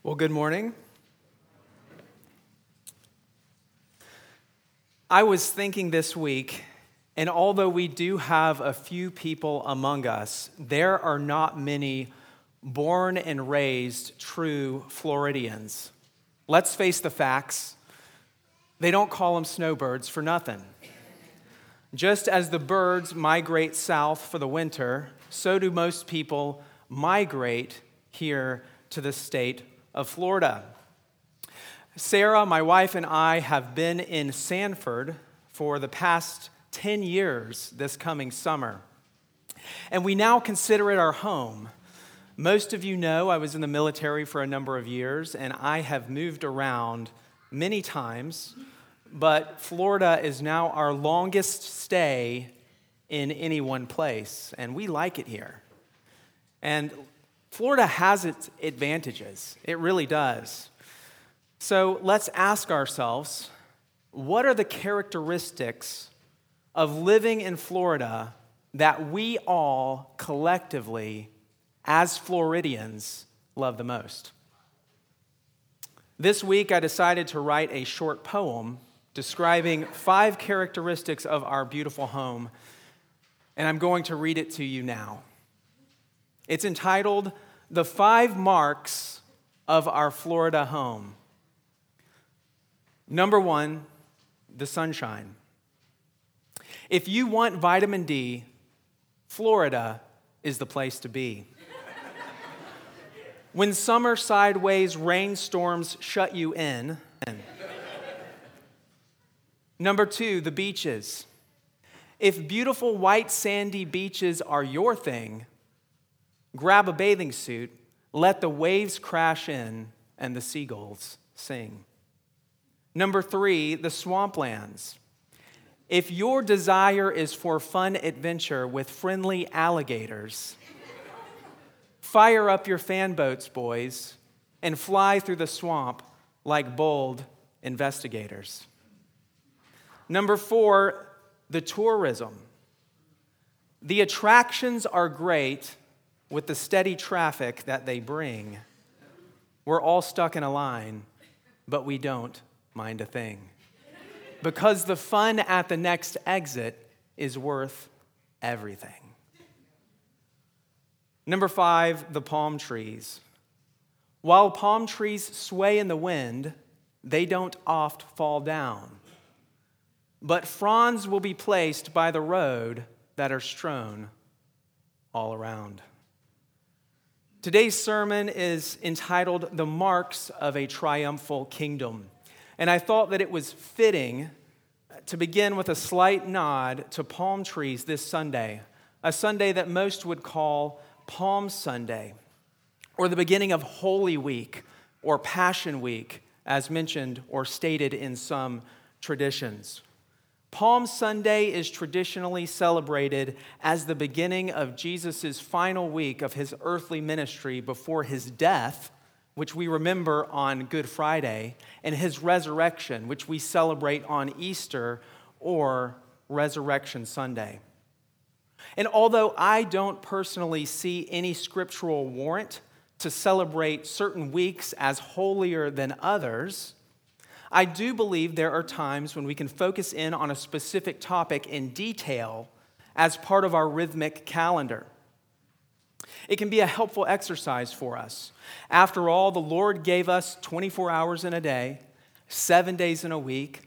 Well, good morning. I was thinking this week, and although we do have a few people among us, there are not many born and raised true Floridians. Let's face the facts. They don't call them snowbirds for nothing. Just as the birds migrate south for the winter, so do most people migrate here to the state of Florida. Sarah, my wife, and I have been in Sanford for the past 10 years this coming summer, and we now consider it our home. Most of you know I was in the military for a number of years, and I have moved around many times, but Florida is now our longest stay in any one place, and we like it here. And Florida has its advantages. It really does. So let's ask ourselves, what are the characteristics of living in Florida that we all collectively, as Floridians, love the most? This week, I decided to write a short poem describing 5 characteristics of our beautiful home, and I'm going to read it to you now. It's entitled, "The 5 Marks of Our Florida Home." Number 1, the sunshine. If you want vitamin D, Florida is the place to be. When summer sideways rainstorms shut you in. Number 2, the beaches. If beautiful white sandy beaches are your thing, grab a bathing suit, let the waves crash in, and the seagulls sing. Number 3, the swamplands. If your desire is for fun adventure with friendly alligators, fire up your fan boats, boys, and fly through the swamp like bold investigators. Number 4, the tourism. The attractions are great with the steady traffic that they bring. We're all stuck in a line, but we don't mind a thing. Because the fun at the next exit is worth everything. Number 5, the palm trees. While palm trees sway in the wind, they don't oft fall down. But fronds will be placed by the road that are strewn all around. Today's sermon is entitled, "The Marks of a Triumphal Kingdom." And I thought that it was fitting to begin with a slight nod to palm trees this Sunday, a Sunday that most would call Palm Sunday, or the beginning of Holy Week, or Passion Week, as mentioned or stated in some traditions. Palm Sunday is traditionally celebrated as the beginning of Jesus' final week of his earthly ministry before his death, which we remember on Good Friday, and his resurrection, which we celebrate on Easter or Resurrection Sunday. And although I don't personally see any scriptural warrant to celebrate certain weeks as holier than others, I do believe there are times when we can focus in on a specific topic in detail as part of our rhythmic calendar. It can be a helpful exercise for us. After all, the Lord gave us 24 hours in a day, 7 days in a week,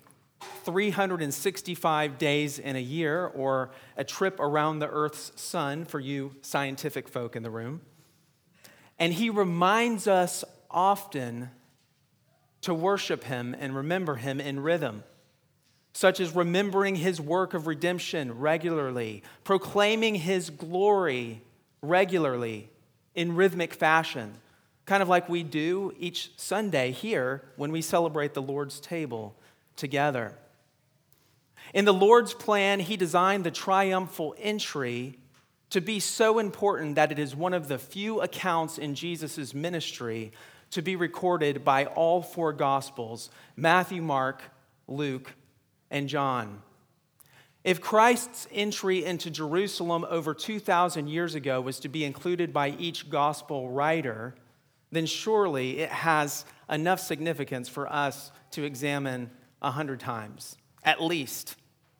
365 days in a year, or a trip around the Earth's sun for you scientific folk in the room. And he reminds us often to worship him and remember him in rhythm, such as remembering his work of redemption regularly, proclaiming his glory regularly in rhythmic fashion, kind of like we do each Sunday here when we celebrate the Lord's table together. In the Lord's plan, he designed the triumphal entry to be so important that it is one of the few accounts in Jesus' ministry to be recorded by all 4 Gospels, Matthew, Mark, Luke, and John. If Christ's entry into Jerusalem over 2,000 years ago was to be included by each Gospel writer, then surely it has enough significance for us to examine 100 times, at least.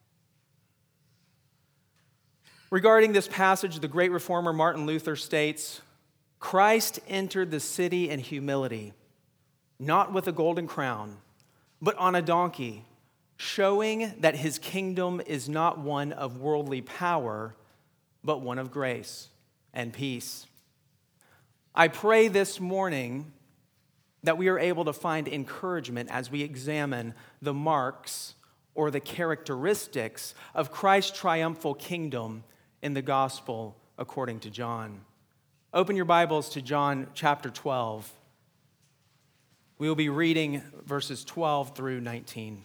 Regarding this passage, the great reformer Martin Luther states, Christ entered the city in humility, not with a golden crown, but on a donkey, showing that his kingdom is not one of worldly power, but one of grace and peace. I pray this morning that we are able to find encouragement as we examine the marks or the characteristics of Christ's triumphal kingdom in the gospel according to John. Open your Bibles to John chapter 12. We will be reading verses 12 through 19.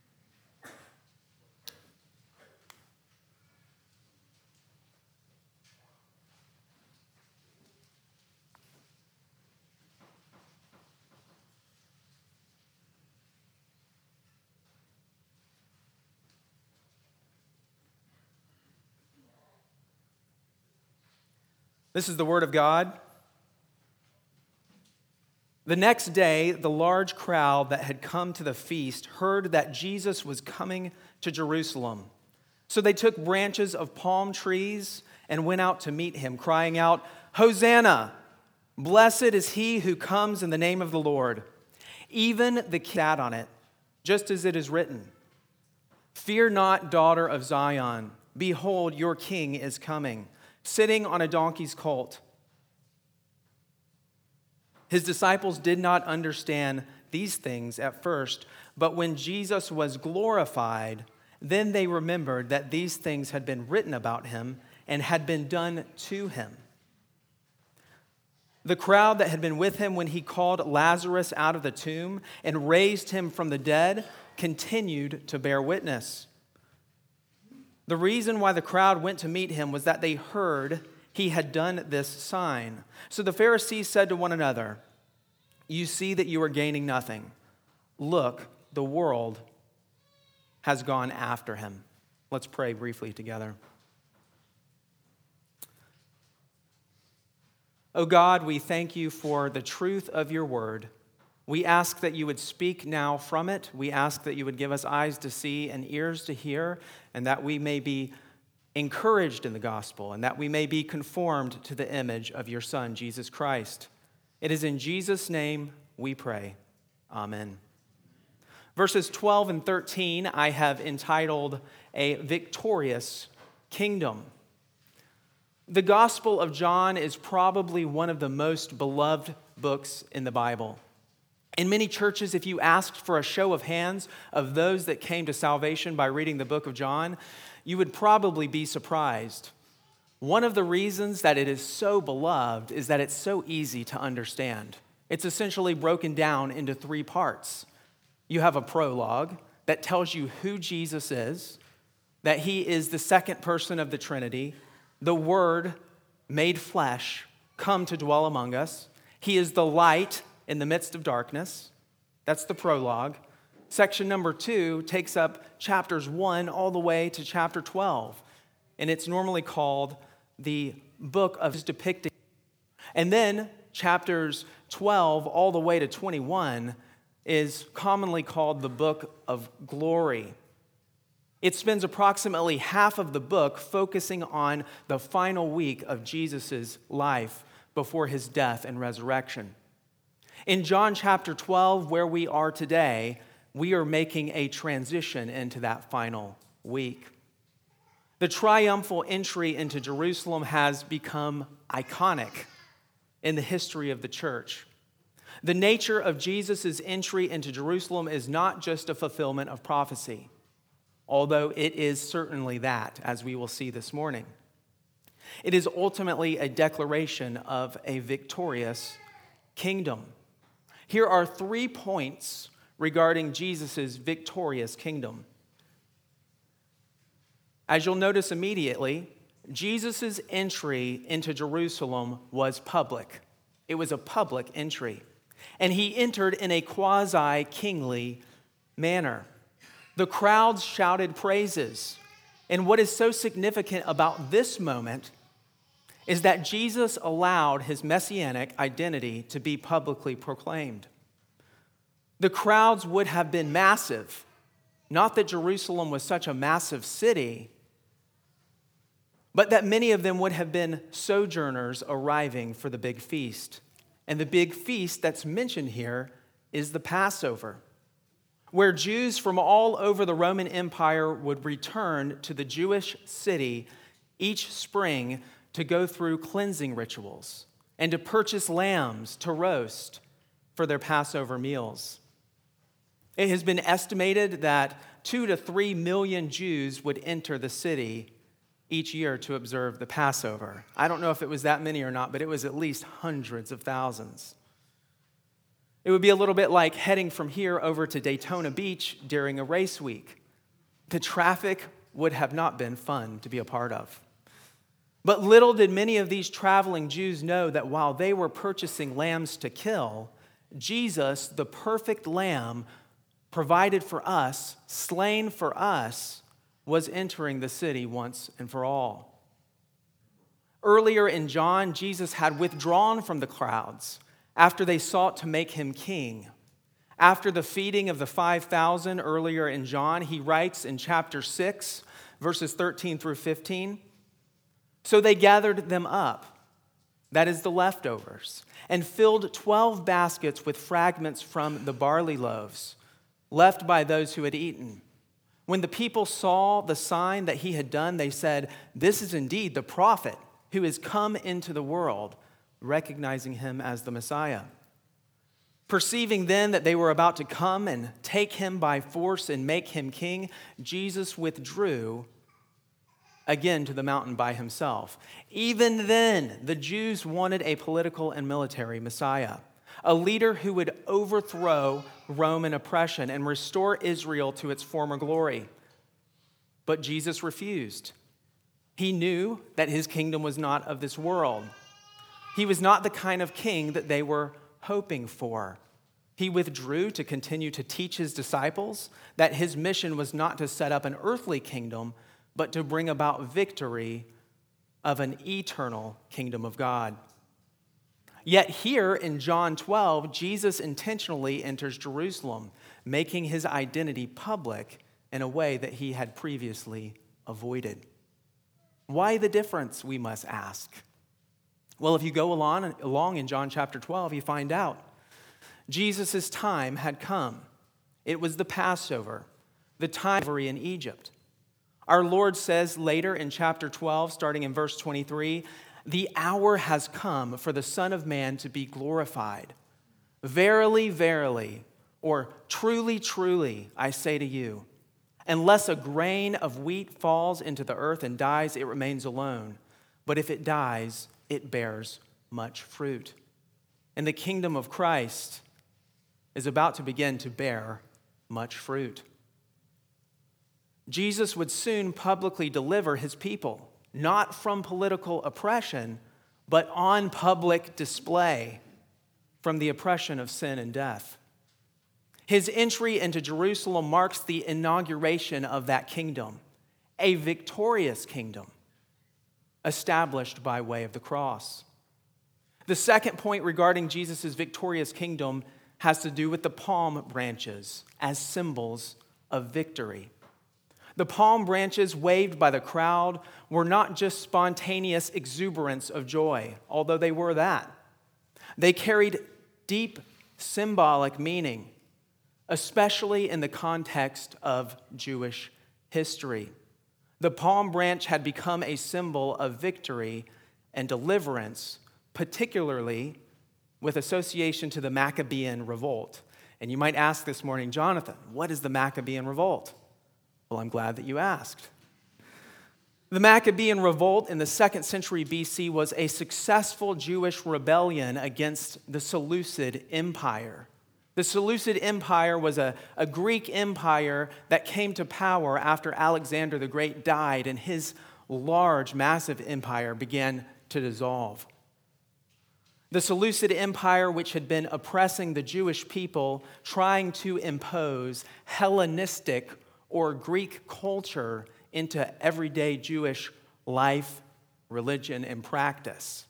This is the word of God. The next day, the large crowd that had come to the feast heard that Jesus was coming to Jerusalem. So they took branches of palm trees and went out to meet him, crying out, Hosanna! Blessed is he who comes in the name of the Lord. Even the king sat on it, just as it is written, Fear not, daughter of Zion. Behold, your king is coming, sitting on a donkey's colt. His disciples did not understand these things at first, but when Jesus was glorified, then they remembered that these things had been written about him and had been done to him. The crowd that had been with him when he called Lazarus out of the tomb and raised him from the dead continued to bear witness. The reason why the crowd went to meet him was that they heard he had done this sign. So the Pharisees said to one another, You see that you are gaining nothing. Look, the world has gone after him. Let's pray briefly together. Oh God, we thank you for the truth of your word. We ask that you would speak now from it. We ask that you would give us eyes to see and ears to hear, and that we may be encouraged in the gospel, and that we may be conformed to the image of your Son, Jesus Christ. It is in Jesus' name we pray. Amen. Verses 12 and 13 I have entitled A Victorious Kingdom. The Gospel of John is probably one of the most beloved books in the Bible. In many churches, if you asked for a show of hands of those that came to salvation by reading the book of John, you would probably be surprised. One of the reasons that it is so beloved is that it's so easy to understand. It's essentially broken down into 3 parts. You have a prologue that tells you who Jesus is, that he is the second person of the Trinity, the Word made flesh, come to dwell among us. He is the light in the midst of darkness. That's the prologue. Section number 2 takes up chapters 1 all the way to chapter 12. And it's normally called the book of depicting. And then chapters 12 all the way to 21 is commonly called the book of glory. It spends approximately half of the book focusing on the final week of Jesus' life before his death and resurrection. In John chapter 12, where we are today, we are making a transition into that final week. The triumphal entry into Jerusalem has become iconic in the history of the church. The nature of Jesus' entry into Jerusalem is not just a fulfillment of prophecy, although it is certainly that, as we will see this morning. It is ultimately a declaration of a victorious kingdom. Here are 3 points regarding Jesus' victorious kingdom. As you'll notice immediately, Jesus' entry into Jerusalem was public. It was a public entry. And he entered in a quasi-kingly manner. The crowds shouted praises. And what is so significant about this moment is that Jesus allowed his messianic identity to be publicly proclaimed. The crowds would have been massive. Not that Jerusalem was such a massive city, but that many of them would have been sojourners arriving for the big feast. And the big feast that's mentioned here is the Passover, where Jews from all over the Roman Empire would return to the Jewish city each spring to go through cleansing rituals and to purchase lambs to roast for their Passover meals. It has been estimated that 2 to 3 million Jews would enter the city each year to observe the Passover. I don't know if it was that many or not, but it was at least hundreds of thousands. It would be a little bit like heading from here over to Daytona Beach during a race week. The traffic would have not been fun to be a part of. But little did many of these traveling Jews know that while they were purchasing lambs to kill, Jesus, the perfect lamb, provided for us, slain for us, was entering the city once and for all. Earlier in John, Jesus had withdrawn from the crowds after they sought to make him king. After the feeding of the 5,000 earlier in John, he writes in chapter 6, verses 13 through 15, "So they gathered them up," that is the leftovers, "and filled 12 baskets with fragments from the barley loaves left by those who had eaten. When the people saw the sign that he had done, they said, 'This is indeed the prophet who has come into the world,' recognizing him as the Messiah. Perceiving then that they were about to come and take him by force and make him king, Jesus withdrew again to the mountain by himself. Even then, the Jews wanted a political and military Messiah, a leader who would overthrow Roman oppression and restore Israel to its former glory. But Jesus refused. He knew that his kingdom was not of this world. He was not the kind of king that they were hoping for. He withdrew to continue to teach his disciples that his mission was not to set up an earthly kingdom, but to bring about victory of an eternal kingdom of God. Yet here in John 12, Jesus intentionally enters Jerusalem, making his identity public in a way that he had previously avoided. Why the difference, we must ask? Well, if you go along in John chapter 12, you find out. Jesus' time had come. It was the Passover, the time of slavery in Egypt. Our Lord says later in chapter 12, starting in verse 23, "The hour has come for the Son of Man to be glorified. Verily, verily," or "truly, truly, I say to you, unless a grain of wheat falls into the earth and dies, it remains alone. But if it dies, it bears much fruit." And the kingdom of Christ is about to begin to bear much fruit. Jesus would soon publicly deliver his people, not from political oppression, but on public display from the oppression of sin and death. His entry into Jerusalem marks the inauguration of that kingdom, a victorious kingdom established by way of the cross. The second point regarding Jesus' victorious kingdom has to do with the palm branches as symbols of victory. The palm branches waved by the crowd were not just spontaneous exuberance of joy, although they were that. They carried deep symbolic meaning, especially in the context of Jewish history. The palm branch had become a symbol of victory and deliverance, particularly with association to the Maccabean revolt. And you might ask this morning, Jonathan, what is the Maccabean revolt? Well, I'm glad that you asked. The Maccabean revolt in the 2nd century BC was a successful Jewish rebellion against the Seleucid Empire. The Seleucid Empire was a Greek empire that came to power after Alexander the Great died, and his large, massive empire began to dissolve. The Seleucid Empire, which had been oppressing the Jewish people, trying to impose Hellenistic or Greek culture into everyday Jewish life religion and practice.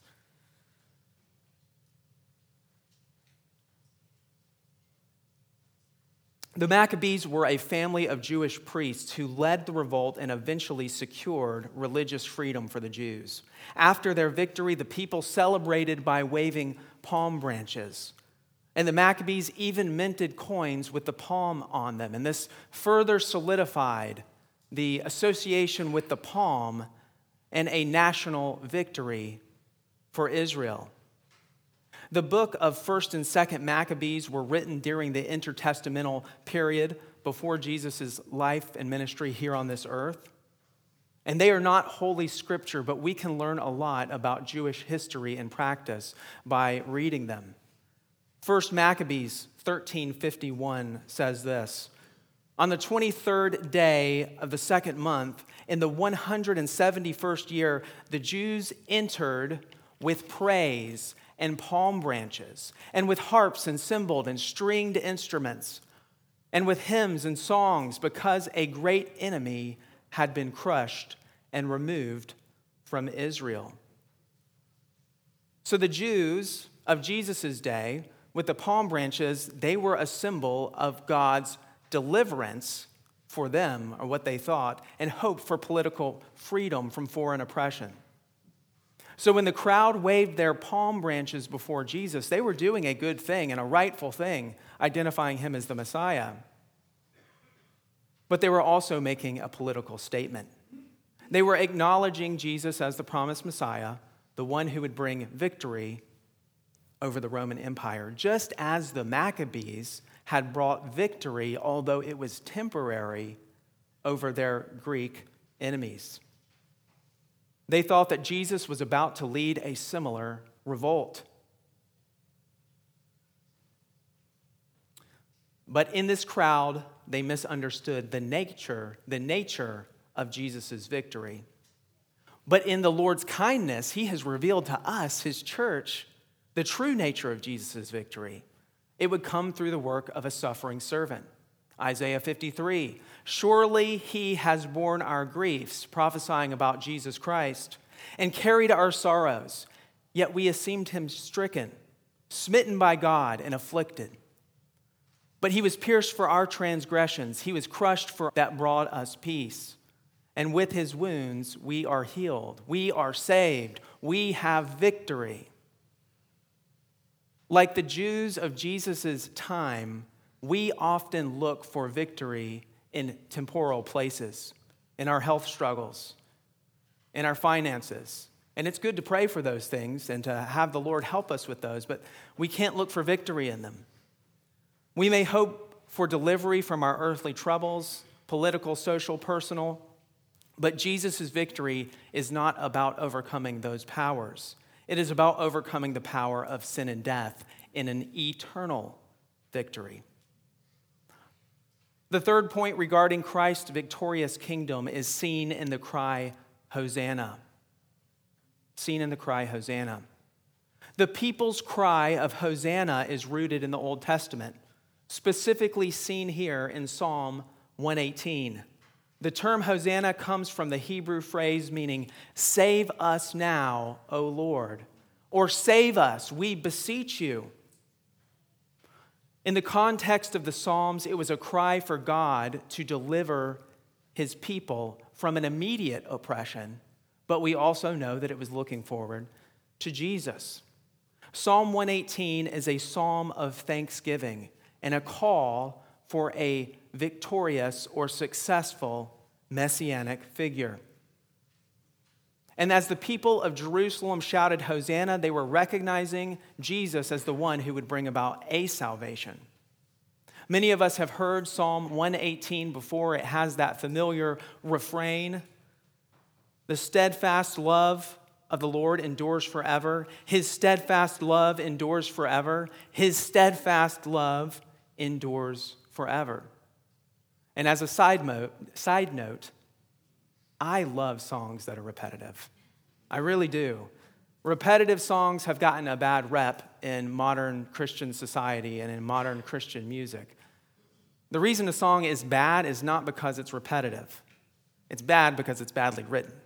The Maccabees were a family of Jewish priests who led the revolt and eventually secured religious freedom for the Jews. After their victory, the people celebrated by waving palm branches. And the Maccabees even minted coins with the palm on them. And this further solidified the association with the palm and a national victory for Israel. The book of 1st and 2nd Maccabees were written during the intertestamental period before Jesus' life and ministry here on this earth. And they are not holy scripture, but we can learn a lot about Jewish history and practice by reading them. 1st Maccabees 13:51 says this: "On the 23rd day of the 2nd month, in the 171st year, the Jews entered with praise and palm branches, and with harps and cymbals and stringed instruments, and with hymns and songs, because a great enemy had been crushed and removed from Israel." So the Jews of Jesus' day, with the palm branches, they were a symbol of God's deliverance for them, or what they thought, and hope for political freedom from foreign oppression. So when the crowd waved their palm branches before Jesus, they were doing a good thing and a rightful thing, identifying him as the Messiah. But they were also making a political statement. They were acknowledging Jesus as the promised Messiah, the one who would bring victory over the Roman Empire, just as the Maccabees had brought victory, although it was temporary, over their Greek enemies. They thought that Jesus was about to lead a similar revolt. But in this crowd, they misunderstood the nature of Jesus' victory. But in the Lord's kindness, he has revealed to us, his church, the true nature of Jesus' victory. It would come through the work of a suffering servant. Isaiah 53, "Surely he has borne our griefs," prophesying about Jesus Christ, "and carried our sorrows, yet we esteemed him stricken, smitten by God, and afflicted. But he was pierced for our transgressions, he was crushed for that brought us peace. And with his wounds we are healed, we are saved, we have victory." Like the Jews of Jesus' time, we often look for victory in temporal places, in our health struggles, in our finances. And it's good to pray for those things and to have the Lord help us with those, but we can't look for victory in them. We may hope for delivery from our earthly troubles, political, social, personal, but Jesus' victory is not about overcoming those powers. It is about overcoming the power of sin and death in an eternal victory. The third point regarding Christ's victorious kingdom is seen in the cry, Hosanna. Seen in the cry, Hosanna. The people's cry of Hosanna is rooted in the Old Testament, specifically seen here in Psalm 118. The term Hosanna comes from the Hebrew phrase meaning, "Save us now, O Lord," or "Save us, we beseech you." In the context of the Psalms, it was a cry for God to deliver his people from an immediate oppression, but we also know that it was looking forward to Jesus. Psalm 118 is a psalm of thanksgiving and a call for a victorious or successful messianic figure. And as the people of Jerusalem shouted Hosanna, they were recognizing Jesus as the one who would bring about a salvation. Many of us have heard Psalm 118 before. It has that familiar refrain. The steadfast love of the Lord endures forever. His steadfast love endures forever. His steadfast love endures forever. And as a side note, I love songs that are repetitive. I really do. Repetitive songs have gotten a bad rep in modern Christian society and in modern Christian music. The reason a song is bad is not because it's repetitive. It's bad because it's badly written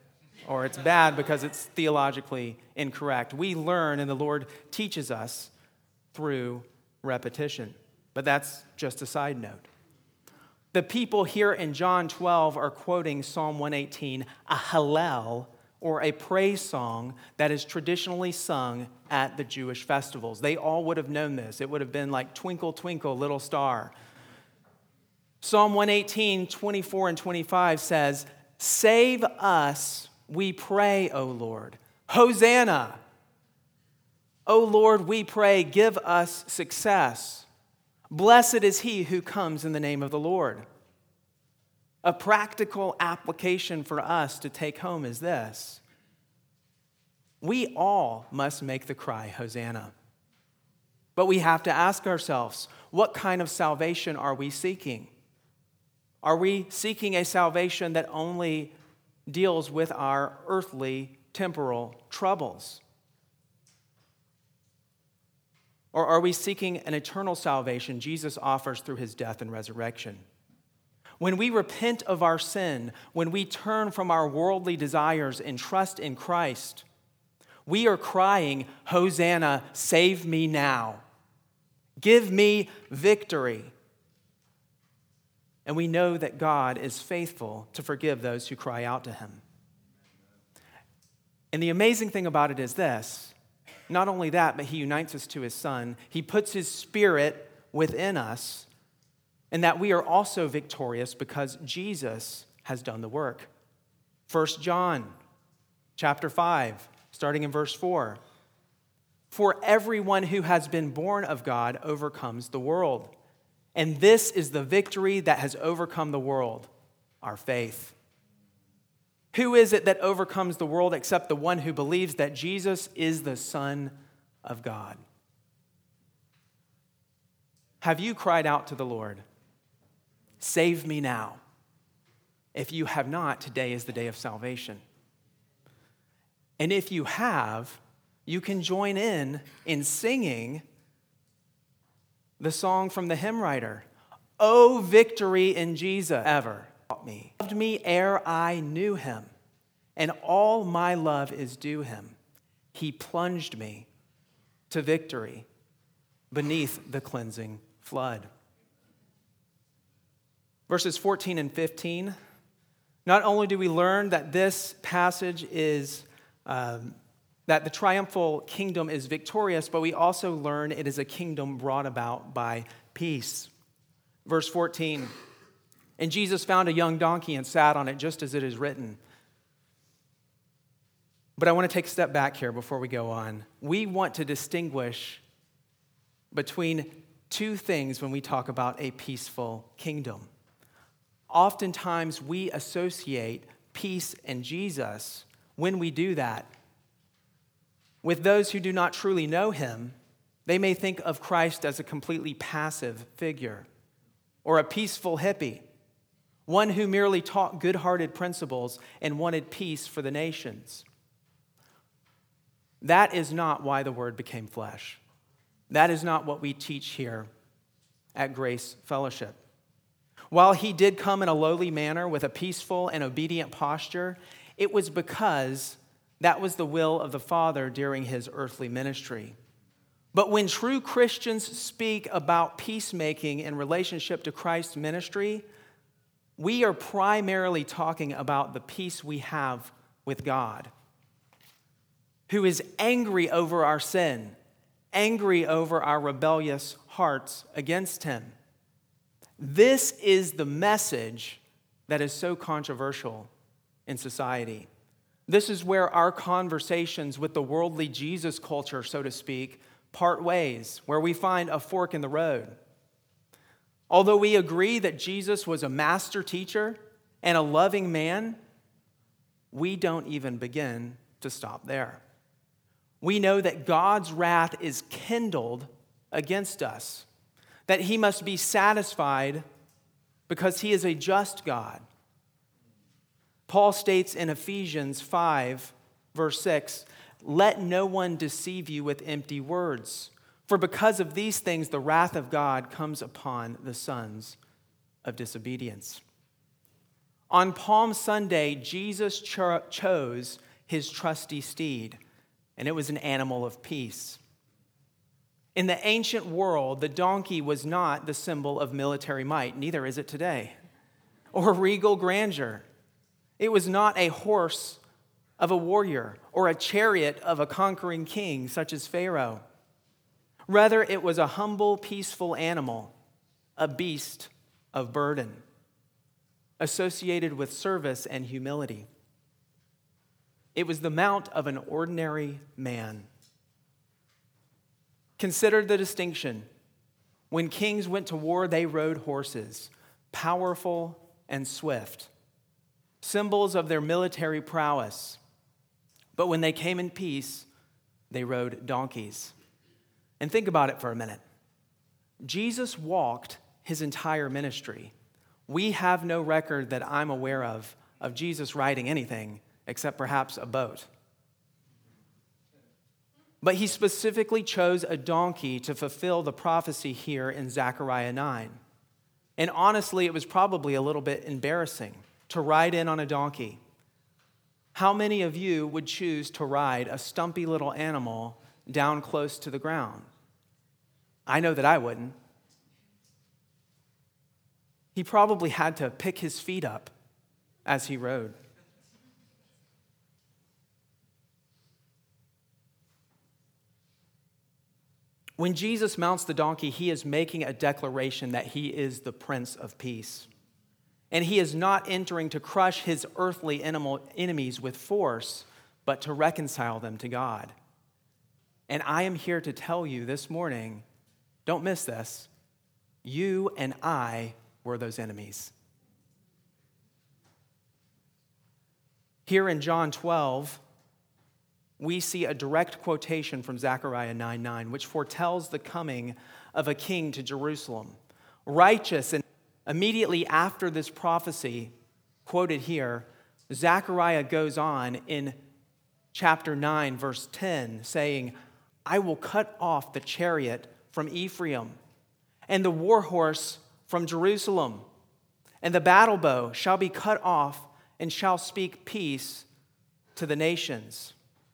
or it's bad because it's theologically incorrect. We learn, and the Lord teaches us through repetition. But that's just a side note. The people here in John 12 are quoting Psalm 118, a Hallel, or a praise song that is traditionally sung at the Jewish festivals. They all would have known this. It would have been like Twinkle, Twinkle, Little Star. Psalm 118, 24 and 25 says, "Save us, we pray, O Lord. Hosanna. O Lord, we pray, give us success. Blessed is he who comes in the name of the Lord." A practical application for us to take home is this: we all must make the cry, Hosanna. But we have to ask ourselves, what kind of salvation are we seeking? Are we seeking a salvation that only deals with our earthly, temporal troubles? Or are we seeking an eternal salvation Jesus offers through his death and resurrection? When we repent of our sin, when we turn from our worldly desires and trust in Christ, we are crying, Hosanna, save me now. Give me victory. And we know that God is faithful to forgive those who cry out to him. And the amazing thing about it is this: not only that, but he unites us to his Son. He puts his Spirit within us, and that we are also victorious because Jesus has done the work. 1 John chapter 5, starting in verse 4. "For everyone who has been born of God overcomes the world. And this is the victory that has overcome the world, our faith." Who is it that overcomes the world except the one who believes that Jesus is the Son of God? Have you cried out to the Lord, "Save me now"? If you have not, today is the day of salvation. And if you have, you can join in singing the song from the hymn writer, "Oh, victory in Jesus ever taught me. Loved me ere I knew him, and all my love is due him. He plunged me to victory beneath the cleansing flood." Verses 14 and 15, not only do we learn that this passage is that the triumphal kingdom is victorious, but we also learn it is a kingdom brought about by peace. Verse 14, "And Jesus found a young donkey and sat on it, just as it is written." But I want to take a step back here before we go on. We want to distinguish between two things when we talk about a peaceful kingdom. Oftentimes, we associate peace and Jesus, when we do that, with those who do not truly know him. They may think of Christ as a completely passive figure, or a peaceful hippie, one who merely taught good-hearted principles and wanted peace for the nations. That is not why the Word became flesh. That is not what we teach here at Grace Fellowship. While he did come in a lowly manner with a peaceful and obedient posture, it was because that was the will of the Father during his earthly ministry. But when true Christians speak about peacemaking in relationship to Christ's ministry, we are primarily talking about the peace we have with God, who is angry over our sin, angry over our rebellious hearts against him. This is the message that is so controversial in society. This is where our conversations with the worldly Jesus culture, so to speak, part ways, where we find a fork in the road. Although we agree that Jesus was a master teacher and a loving man, we don't even begin to stop there. We know that God's wrath is kindled against us, that he must be satisfied because he is a just God. Paul states in Ephesians 5, verse 6, "Let no one deceive you with empty words, for because of these things the wrath of God comes upon the sons of disobedience." On Palm Sunday, Jesus chose his trusty steed, and it was an animal of peace. In the ancient world, the donkey was not the symbol of military might, neither is it today, or regal grandeur. It was not a horse of a warrior or a chariot of a conquering king, such as Pharaoh. Rather, it was a humble, peaceful animal, a beast of burden, associated with service and humility. It was the mount of an ordinary man. Consider the distinction. When kings went to war, they rode horses, powerful and swift, symbols of their military prowess. But when they came in peace, they rode donkeys. And think about it for a minute. Jesus walked his entire ministry. We have no record that I'm aware of Jesus riding anything except perhaps a boat. But he specifically chose a donkey to fulfill the prophecy here in Zechariah 9. And honestly, it was probably a little bit embarrassing to ride in on a donkey. How many of you would choose to ride a stumpy little animal down close to the ground? I know that I wouldn't. He probably had to pick his feet up as he rode. When Jesus mounts the donkey, he is making a declaration that he is the Prince of Peace. And he is not entering to crush his earthly enemies with force, but to reconcile them to God. And I am here to tell you this morning, don't miss this, you and I were those enemies. Here in John 12, we see a direct quotation from Zechariah 9:9, which foretells the coming of a king to Jerusalem, righteous. And immediately after this prophecy quoted here, Zechariah goes on in chapter 9, verse 10, saying, I will cut off the chariot from Ephraim and the war horse from Jerusalem, and the battle bow shall be cut off and shall speak peace to the nations.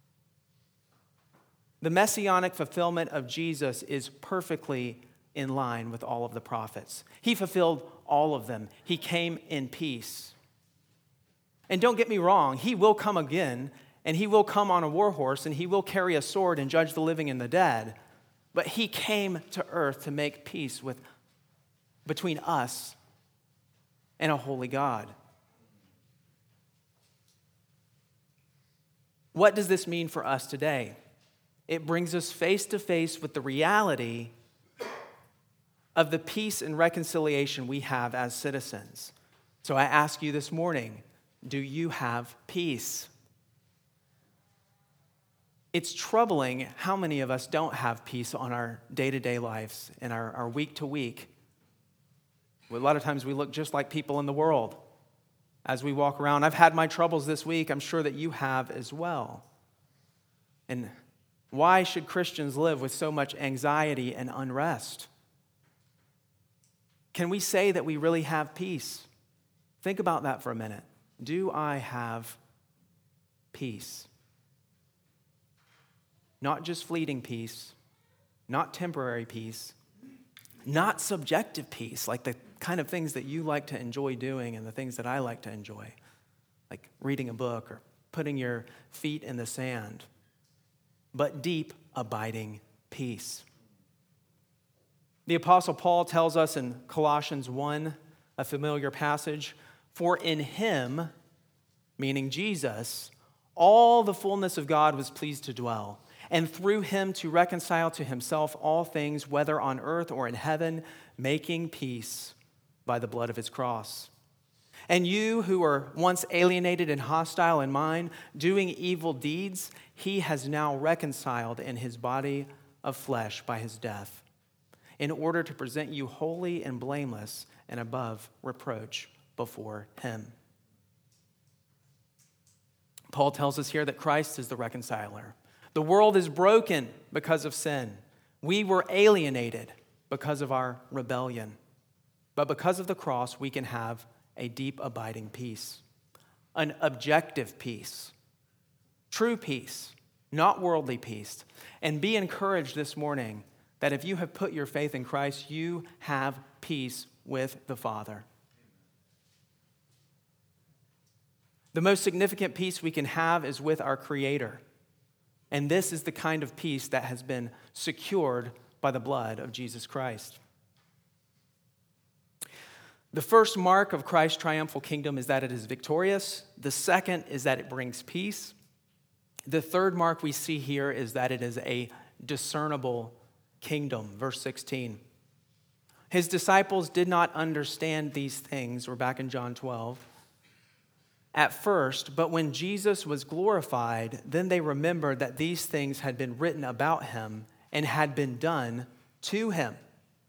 The messianic fulfillment of Jesus is perfectly in line with all of the prophets. He fulfilled all of them. He came in peace. And don't get me wrong, he will come again, and he will come on a war horse, and he will carry a sword and judge the living and the dead. But he came to earth to make peace between us and a holy God. What does this mean for us today? It brings us face to face with the reality of the peace and reconciliation we have as citizens. So I ask you this morning, do you have peace? It's troubling how many of us don't have peace on our day-to-day lives and our week-to-week. A lot of times we look just like people in the world as we walk around. I've had my troubles this week. I'm sure that you have as well. And why should Christians live with so much anxiety and unrest? Can we say that we really have peace? Think about that for a minute. Do I have peace? Not just fleeting peace, not temporary peace, not subjective peace, like the kind of things that you like to enjoy doing and the things that I like to enjoy, like reading a book or putting your feet in the sand, but deep, abiding peace. The Apostle Paul tells us in Colossians 1, a familiar passage, for in him, meaning Jesus, all the fullness of God was pleased to dwell, and through him to reconcile to himself all things, whether on earth or in heaven, making peace by the blood of his cross. And you who were once alienated and hostile in mind, doing evil deeds, he has now reconciled in his body of flesh by his death, in order to present you holy and blameless and above reproach before him. Paul tells us here that Christ is the reconciler. The world is broken because of sin. We were alienated because of our rebellion. But because of the cross, we can have a deep, abiding peace, an objective peace, true peace, not worldly peace. And be encouraged this morning that if you have put your faith in Christ, you have peace with the Father. The most significant peace we can have is with our Creator. And this is the kind of peace that has been secured by the blood of Jesus Christ. The first mark of Christ's triumphal kingdom is that it is victorious. The second is that it brings peace. The third mark we see here is that it is a discernible kingdom. Verse 16. His disciples did not understand these things. We're back in John 12. At first, but when Jesus was glorified, then they remembered that these things had been written about him and had been done to him.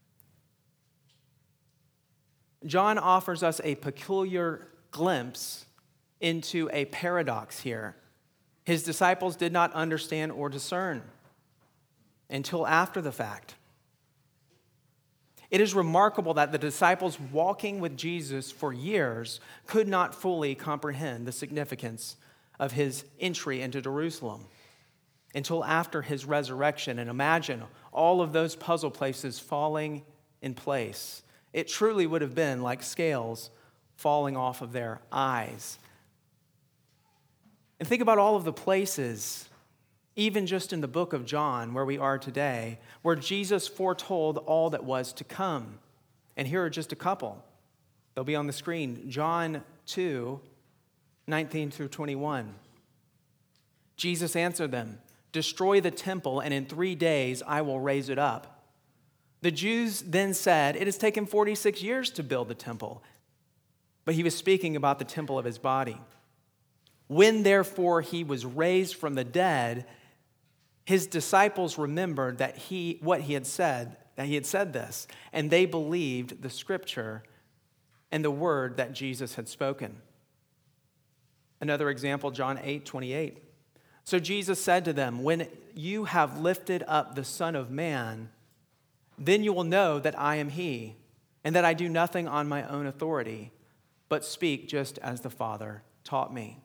John offers us a peculiar glimpse into a paradox here. His disciples did not understand or discern until after the fact. It is remarkable that the disciples walking with Jesus for years could not fully comprehend the significance of his entry into Jerusalem until after his resurrection. And imagine all of those puzzle pieces falling in place. It truly would have been like scales falling off of their eyes. And think about all of the places, even just in the book of John, where we are today, where Jesus foretold all that was to come. And here are just a couple. They'll be on the screen. John 2, 19 through 21. Jesus answered them, "Destroy the temple, and in 3 days I will raise it up." The Jews then said, "It has taken 46 years to build the temple." But he was speaking about the temple of his body. When therefore he was raised from the dead, his disciples remembered that he had said this, and they believed the scripture and the word that Jesus had spoken. Another example, John 8:28. So Jesus said to them, "When you have lifted up the Son of Man, then you will know that I am he, and that I do nothing on my own authority, but speak just as the Father taught me."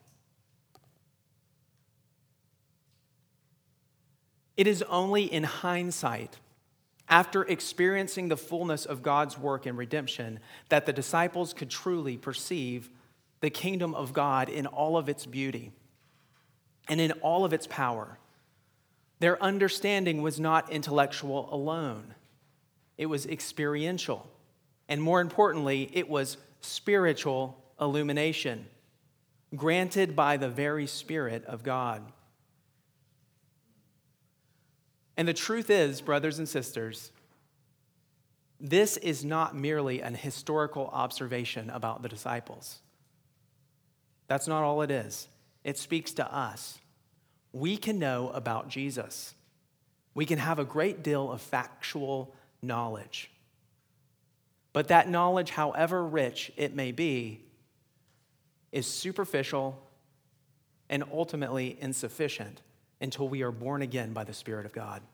It is only in hindsight, after experiencing the fullness of God's work in redemption, that the disciples could truly perceive the kingdom of God in all of its beauty and in all of its power. Their understanding was not intellectual alone. It was experiential. And more importantly, it was spiritual illumination, granted by the very Spirit of God. And the truth is, brothers and sisters, this is not merely an historical observation about the disciples. That's not all it is. It speaks to us. We can know about Jesus. We can have a great deal of factual knowledge. But that knowledge, however rich it may be, is superficial and ultimately insufficient until we are born again by the Spirit of God.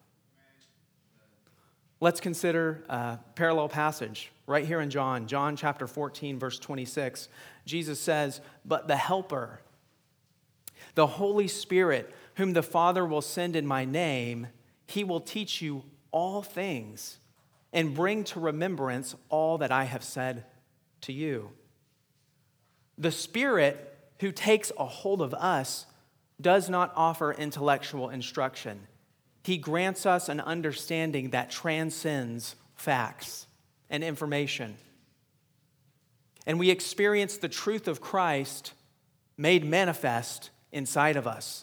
Let's consider a parallel passage right here in John chapter 14, verse 26. Jesus says, "But the Helper, the Holy Spirit, whom the Father will send in my name, he will teach you all things and bring to remembrance all that I have said to you." The Spirit who takes a hold of us does not offer intellectual instruction. He grants us an understanding that transcends facts and information. And we experience the truth of Christ made manifest inside of us.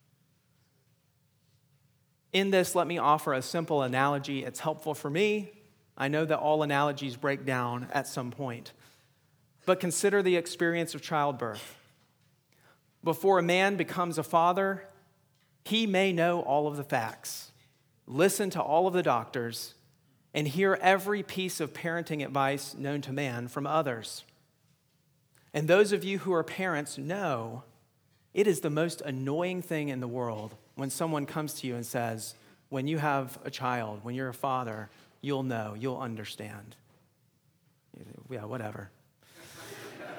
In this, let me offer a simple analogy. It's helpful for me. I know that all analogies break down at some point. But consider the experience of childbirth. Before a man becomes a father, he may know all of the facts, listen to all of the doctors, and hear every piece of parenting advice known to man from others. And those of you who are parents know it is the most annoying thing in the world when someone comes to you and says, "When you have a child, when you're a father, you'll know, you'll understand." Yeah, whatever.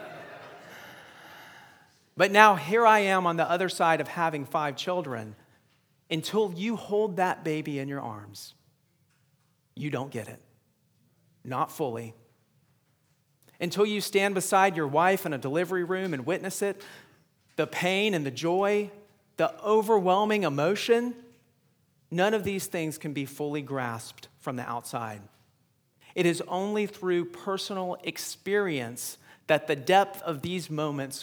But now here I am on the other side of having 5 children. Until you hold that baby in your arms, you don't get it. Not fully. Until you stand beside your wife in a delivery room and witness it, the pain and the joy, the overwhelming emotion, none of these things can be fully grasped from the outside. It is only through personal experience that the depth of these moments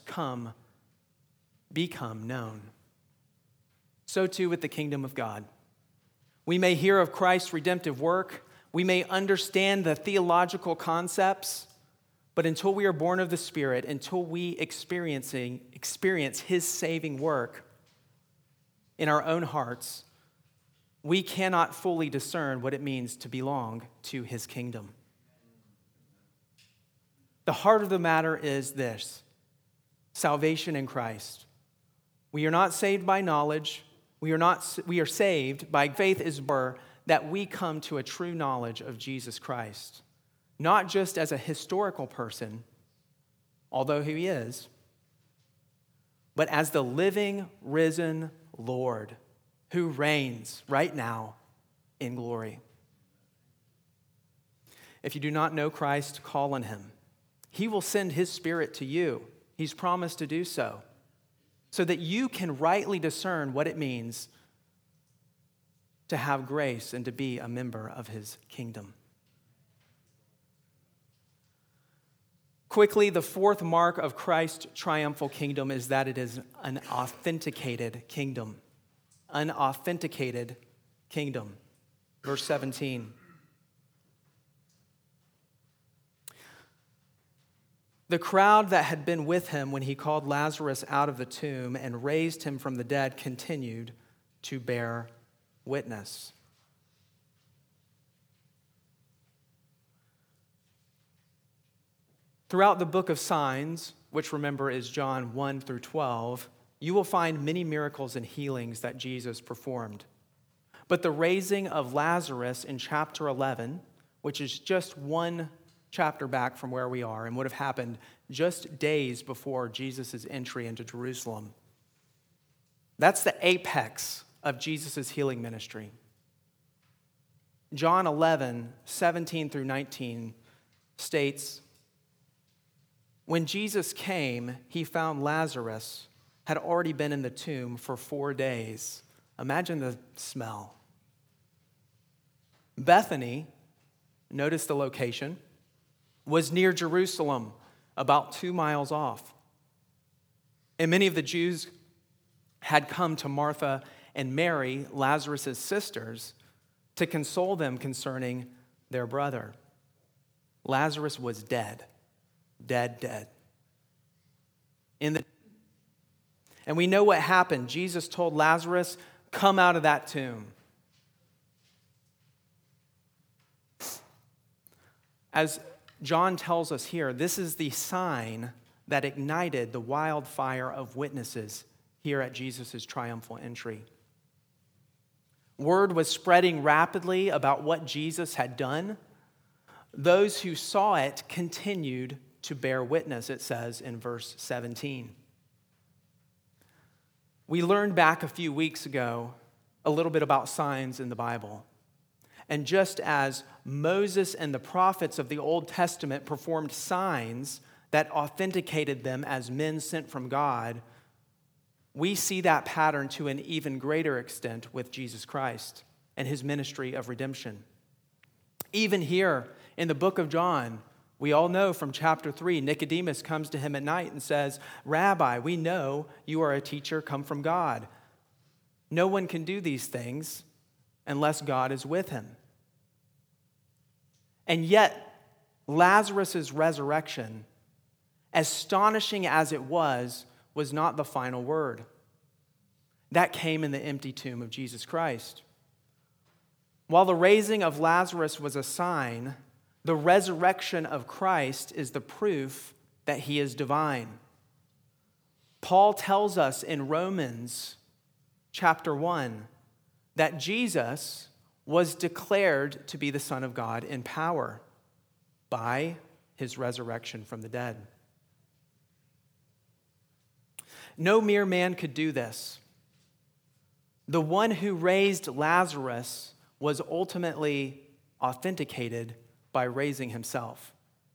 become known. So too with the kingdom of God. We may hear of Christ's redemptive work. We may understand the theological concepts, but until we are born of the Spirit, until we experience His saving work in our own hearts, we cannot fully discern what it means to belong to His kingdom. The heart of the matter is this: salvation in Christ. We are not saved by knowledge. We are saved by faith is that we come to a true knowledge of Jesus Christ, not just as a historical person, although He is, but as the living, risen Lord who reigns right now in glory. If you do not know Christ, call on Him. He will send His Spirit to you. He's promised to do so that you can rightly discern what it means to have grace and to be a member of His kingdom. Quickly, the fourth mark of Christ's triumphal kingdom is that it is an authenticated kingdom. An authenticated kingdom. Verse 17. The crowd that had been with Him when He called Lazarus out of the tomb and raised him from the dead continued to bear witness. Throughout the book of signs, which remember is John 1 through 12, you will find many miracles and healings that Jesus performed. But the raising of Lazarus in chapter 11, which is just one chapter back from where we are and would have happened just days before Jesus' entry into Jerusalem. That's the apex of Jesus' healing ministry. John 11, 17 through 19 states, when Jesus came, He found Lazarus had already been in the tomb for 4 days. Imagine the smell. Bethany, notice the location, was near Jerusalem, about 2 miles off. And many of the Jews had come to Martha and Mary, Lazarus' sisters, to console them concerning their brother. Lazarus was dead. Dead. And we know what happened. Jesus told Lazarus, come out of that tomb. As John tells us here, this is the sign that ignited the wildfire of witnesses here at Jesus' triumphal entry. Word was spreading rapidly about what Jesus had done. Those who saw it continued to bear witness, it says in verse 17. We learned back a few weeks ago a little bit about signs in the Bible. And just as Moses and the prophets of the Old Testament performed signs that authenticated them as men sent from God, we see that pattern to an even greater extent with Jesus Christ and His ministry of redemption. Even here in the book of John, we all know from chapter 3, Nicodemus comes to Him at night and says, Rabbi, we know you are a teacher come from God. No one can do these things unless God is with him. And yet, Lazarus' resurrection, astonishing as it was not the final word. That came in the empty tomb of Jesus Christ. While the raising of Lazarus was a sign, the resurrection of Christ is the proof that He is divine. Paul tells us in Romans chapter 1 that Jesus was declared to be the Son of God in power by His resurrection from the dead. No mere man could do this. The one who raised Lazarus was ultimately authenticated by raising himself.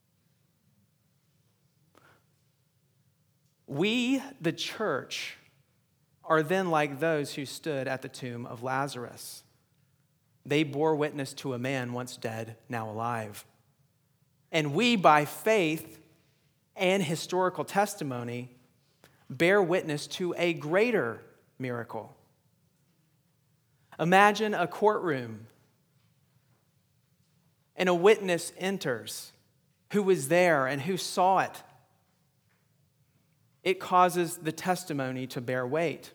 We, the church, are then like those who stood at the tomb of Lazarus. They bore witness to a man once dead, now alive. And we, by faith and historical testimony, bear witness to a greater miracle. Imagine a courtroom and a witness enters who was there and who saw it. It causes the testimony to bear weight.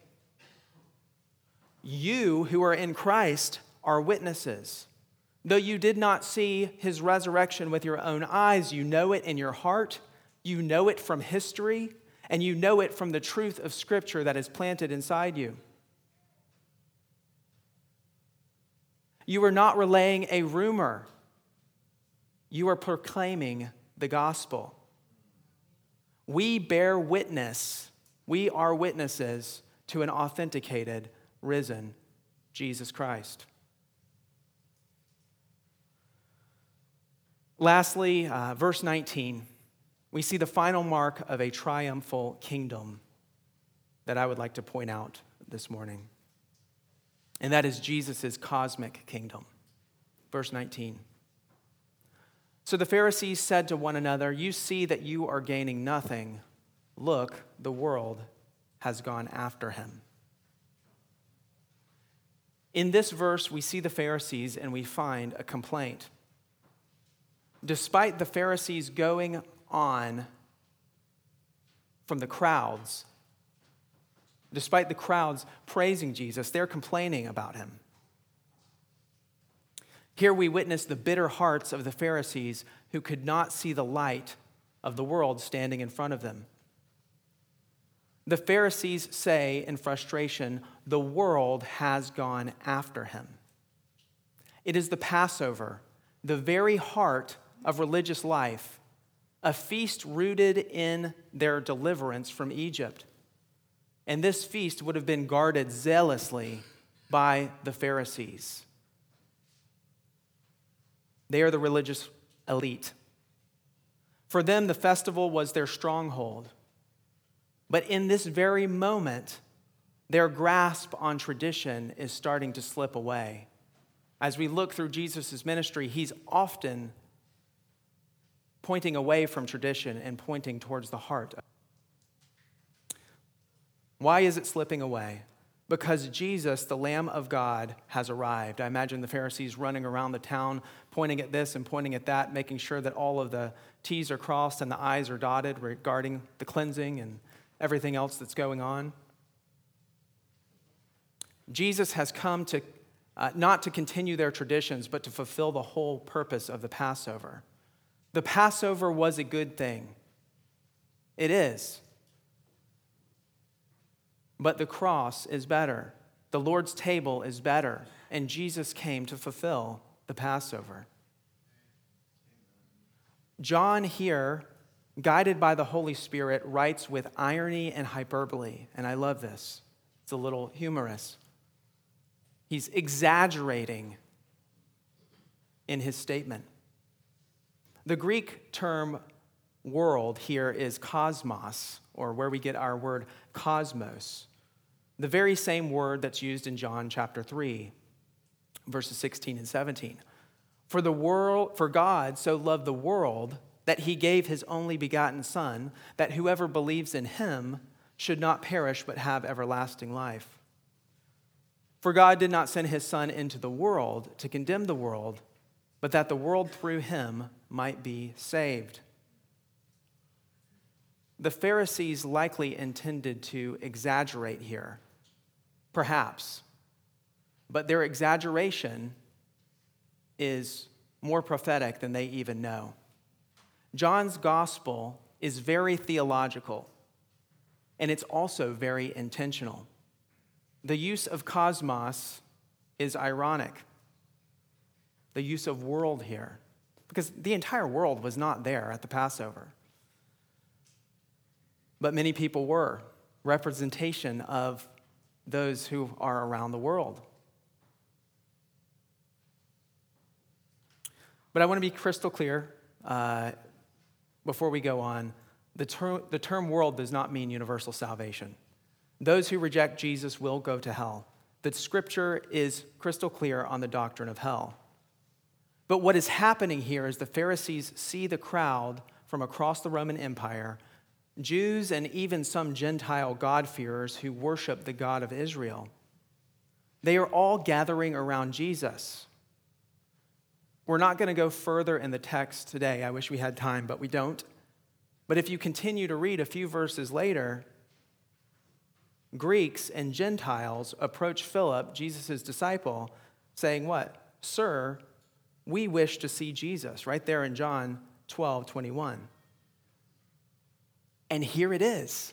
You who are in Christ are witnesses. Though you did not see his resurrection with your own eyes, you know it in your heart, you know it from history, and you know it from the truth of Scripture that is planted inside you. You are not relaying a rumor. You are proclaiming the gospel. We bear witness. We are witnesses to an authenticated, risen Jesus Christ. Lastly, verse 19, we see the final mark of a triumphal kingdom that I would like to point out this morning. And that is Jesus' cosmic kingdom. Verse 19. So the Pharisees said to one another, "You see that you are gaining nothing. Look, the world has gone after him." In this verse, we see the Pharisees and we find a complaint. Despite the Pharisees going on from the crowds, despite the crowds praising Jesus, they're complaining about him. Here we witness the bitter hearts of the Pharisees who could not see the light of the world standing in front of them. The Pharisees say in frustration, "The world has gone after him." It is the Passover, the very heart of religious life, a feast rooted in their deliverance from Egypt. And this feast would have been guarded zealously by the Pharisees. They are the religious elite. For them, the festival was their stronghold. But in this very moment, their grasp on tradition is starting to slip away. As we look through Jesus' ministry, he's often pointing away from tradition and pointing towards the heart. Why is it slipping away? Because Jesus, the Lamb of God, has arrived. I imagine the Pharisees running around the town, pointing at this and pointing at that, making sure that all of the T's are crossed and the I's are dotted regarding the cleansing and everything else that's going on. Jesus has come to not to continue their traditions, but to fulfill the whole purpose of the Passover. The Passover was a good thing. It is. But the cross is better. The Lord's table is better. And Jesus came to fulfill the Passover. John here, guided by the Holy Spirit, writes with irony and hyperbole. And I love this. It's a little humorous. He's exaggerating in his statement. The Greek term world here is cosmos, or where we get our word cosmos, the very same word that's used in John chapter 3, verses 16 and 17. For God so loved the world that he gave his only begotten Son, that whoever believes in him should not perish but have everlasting life. For God did not send his Son into the world to condemn the world, but that the world through him might be saved. The Pharisees likely intended to exaggerate here, perhaps, but their exaggeration is more prophetic than they even know. John's gospel is very theological, and it's also very intentional. The use of cosmos is ironic. The use of world here, because the entire world was not there at the Passover. But many people were. representation of those who are around the world. But I want to be crystal clear before we go on. The term world does not mean universal salvation. Those who reject Jesus will go to hell. The scripture is crystal clear on the doctrine of hell. But what is happening here is the Pharisees see the crowd from across the Roman Empire, Jews and even some Gentile God-fearers who worship the God of Israel. They are all gathering around Jesus. We're not going to go further in the text today. I wish we had time, but we don't. But if you continue to read a few verses later, Greeks and Gentiles approach Philip, Jesus' disciple, saying what? Sir, we wish to see Jesus, right there in John 12:21. And here it is.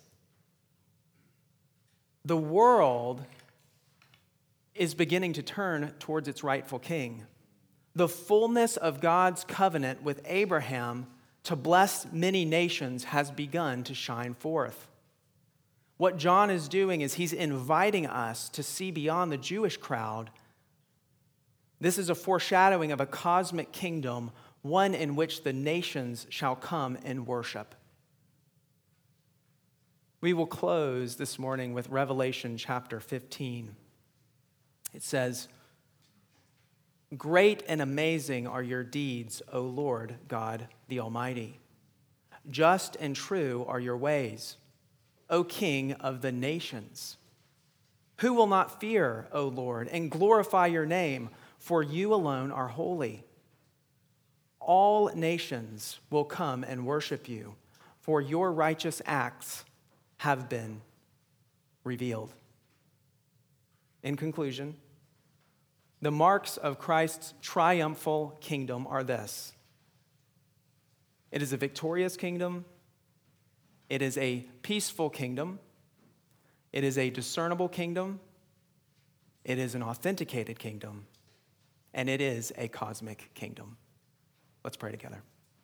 The world is beginning to turn towards its rightful king. The fullness of God's covenant with Abraham to bless many nations has begun to shine forth. What John is doing is he's inviting us to see beyond the Jewish crowd. This is a foreshadowing of a cosmic kingdom, one in which the nations shall come and worship. We will close this morning with Revelation chapter 15. It says, "Great and amazing are your deeds, O Lord God the Almighty. Just and true are your ways, O King of the nations. Who will not fear, O Lord, and glorify your name? For you alone are holy. All nations will come and worship you, for your righteous acts have been revealed." In conclusion, the marks of Christ's triumphal kingdom are this: it is a victorious kingdom, it is a peaceful kingdom, it is a discernible kingdom, it is an authenticated kingdom, and it is a cosmic kingdom. Let's pray together.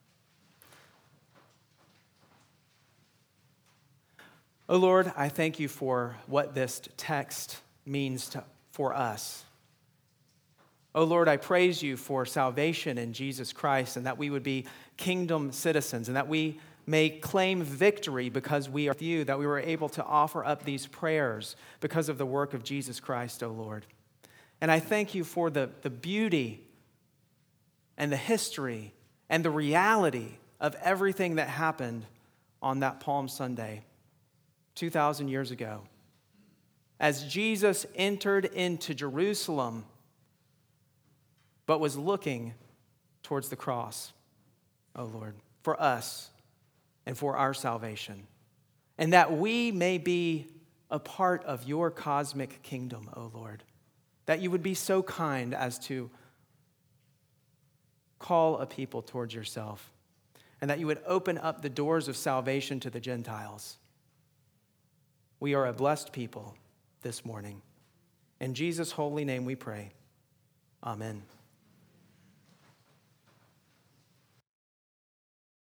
Oh Lord, I thank you for what this text means for us. Oh Lord, I praise you for salvation in Jesus Christ, and that we would be kingdom citizens, and that we may claim victory because we are with you, that we were able to offer up these prayers because of the work of Jesus Christ, oh Lord. And I thank you for the beauty and the history and the reality of everything that happened on that Palm Sunday 2,000 years ago. As Jesus entered into Jerusalem, but was looking towards the cross, oh Lord, for us and for our salvation. And that we may be a part of your cosmic kingdom, oh Lord. That you would be so kind as to call a people towards yourself. And that you would open up the doors of salvation to the Gentiles. We are a blessed people this morning. In Jesus' holy name we pray. Amen.